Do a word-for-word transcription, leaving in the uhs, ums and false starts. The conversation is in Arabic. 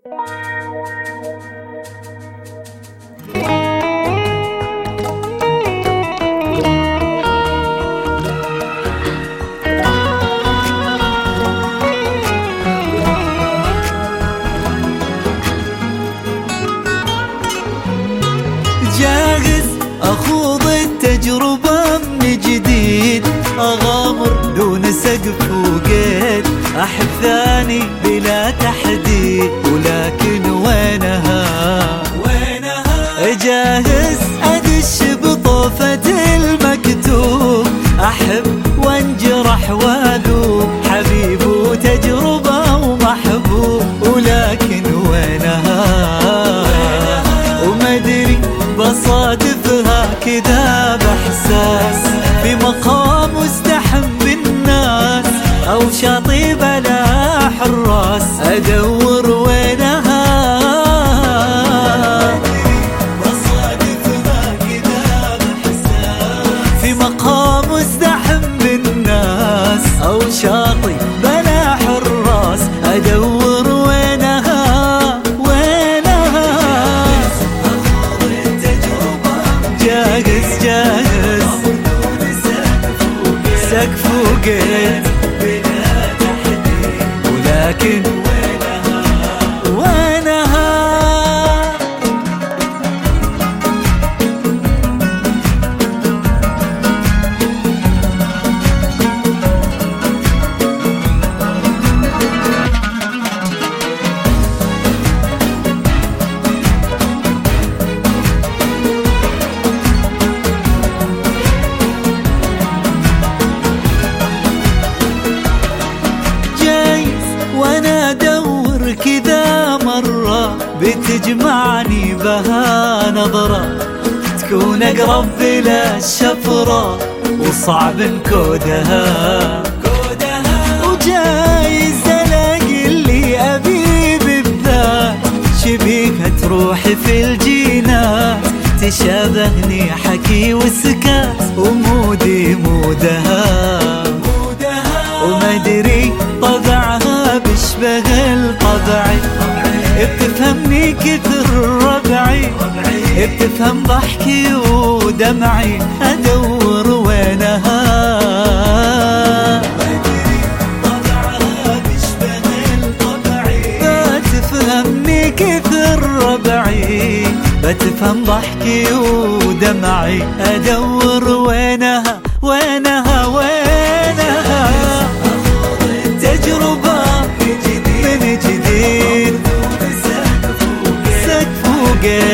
جاهز أخوض التجربة من جديد، أغامر دون سقف وقيد، أحب ثاني بلا تحديد، ولكن وينها وينها جاهز أدش بطوفة المكتوب، أحب وانجرح واذوب، حبيب وتجربة ومحبوب، ولكن وينها وما أدري بصادفها كذا بإحساس، في مقام مزدحم بالناس أو شاطئ بلا حراس، أدور وينها بصادفها كذا بإحساس، في مقام مزدحم بالناس أو شاطئ بلا حراس، أدور وينها جاهز جاهز سقف وقيد بلا تحديد، ولكن وينها وينها كذا مرة بتجمعني بها نظرة، تكون أقرب بلا الشفرة وصعب نكودها، وجايز ألاقي اللي أبي بالذات، شبيكها تروح في الجينات، تشابهني حكي وسكات، ومودي مودها وما أدري طبعها بيشبه الطبعي، بتفهمني كثر ربعي، بتفهم ضحكي ودمعي، أدور وينها طبعها بيشبه الطبعي، بتفهمني كثر ربعي، بتفهم ضحكي ودمعي، أدور وينها وينها وينها تجربة من جديد سقف وقيد